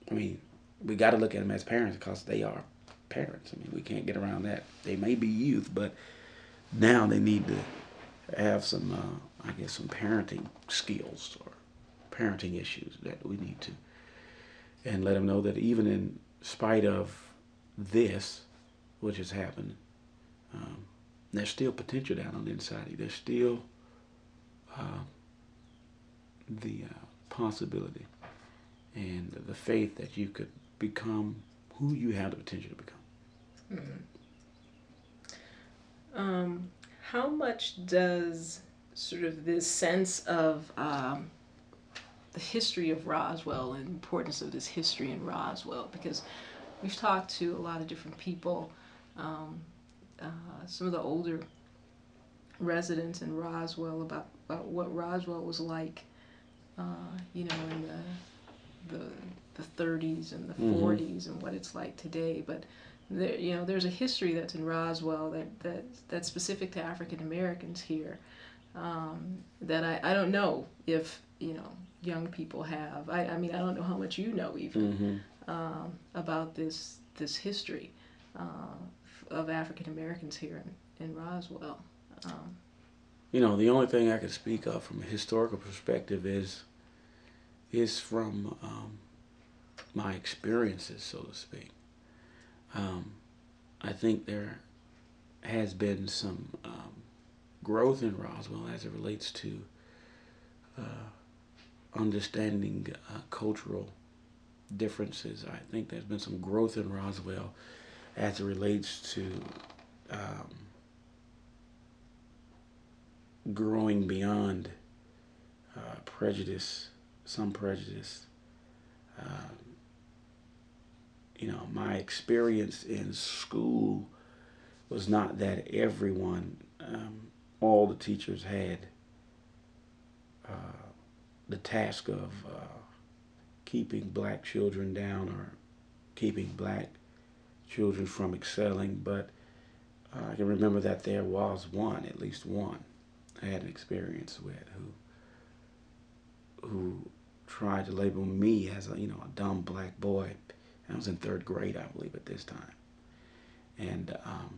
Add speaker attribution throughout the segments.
Speaker 1: I mean, we got to look at them as parents because they are parents. I mean, we can't get around that. They may be youth, but now they need to have some, I guess, some parenting skills or parenting issues that we need to, and let them know that even in spite of this, which has happened, um, there's still potential down on the inside. There's still uh, the possibility and the faith that you could become who you have the potential to become.
Speaker 2: Mhm. Um, how much does sort of this sense of the history of Roswell and the importance of this history in Roswell? Because we've talked to a lot of different people, um, some of the older residents in Roswell about what Roswell was like, in the the 30s and the
Speaker 1: Mm-hmm.
Speaker 2: 40s and what it's like today. But there's a history that's in Roswell that's specific to African Americans here, that I don't know if young people have. I mean, I don't know how much you know even,
Speaker 1: Mm-hmm.
Speaker 2: about this history of African Americans here in Roswell. Um,
Speaker 1: The only thing I can speak of from a historical perspective is from my experiences, so to speak. Um, I think there has been some growth in Roswell as it relates to understanding cultural differences. I think there's been some growth in Roswell as it relates to um, growing beyond prejudice, some prejudice. Uh, my experience in school was not that everyone, all the teachers had the task of keeping black children down or keeping black children from excelling, but I can remember that there was one, at least one, I had an experience with who tried to label me as a dumb black boy. I was in third grade, I believe, at this time, and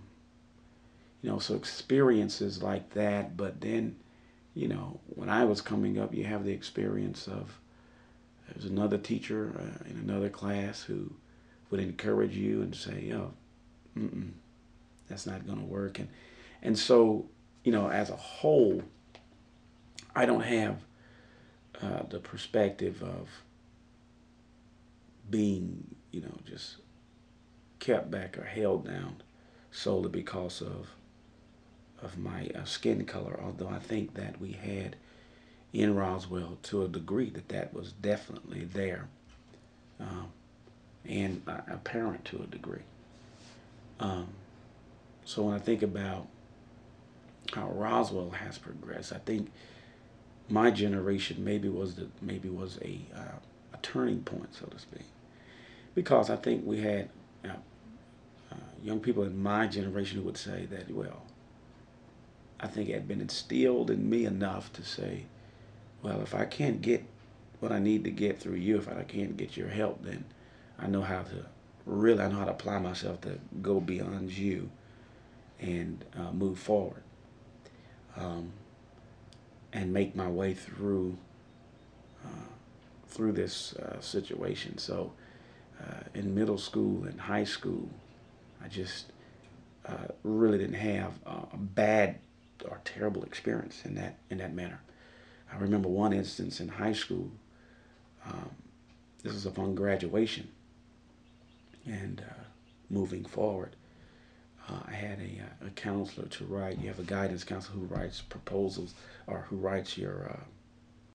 Speaker 1: so experiences like that. But then, when I was coming up, you have the experience of there was another teacher in another class who would encourage you and say, "Oh, mm-mm, that's not going to work," and so as a whole, I don't have the perspective of being just kept back or held down solely because of my skin color. Although I think that we had in Roswell to a degree that was definitely there, um, and apparent to a degree. Um, so when I think about how Roswell has progressed, I think my generation maybe was a turning point, so to speak, because I think we had young people in my generation who would say that, well, I think it had been instilled in me enough to say, well, if I can't get what I need to get through you, if I can't get your help, then I know how to I know how to apply myself to go beyond you and move forward, um, and make my way through this situation. So in middle school and high school, I just really didn't have a bad or terrible experience in that manner. I remember one instance in high school. Um, this was upon graduation and moving forward. I had a counselor to write. You have a guidance counselor who writes proposals or who writes your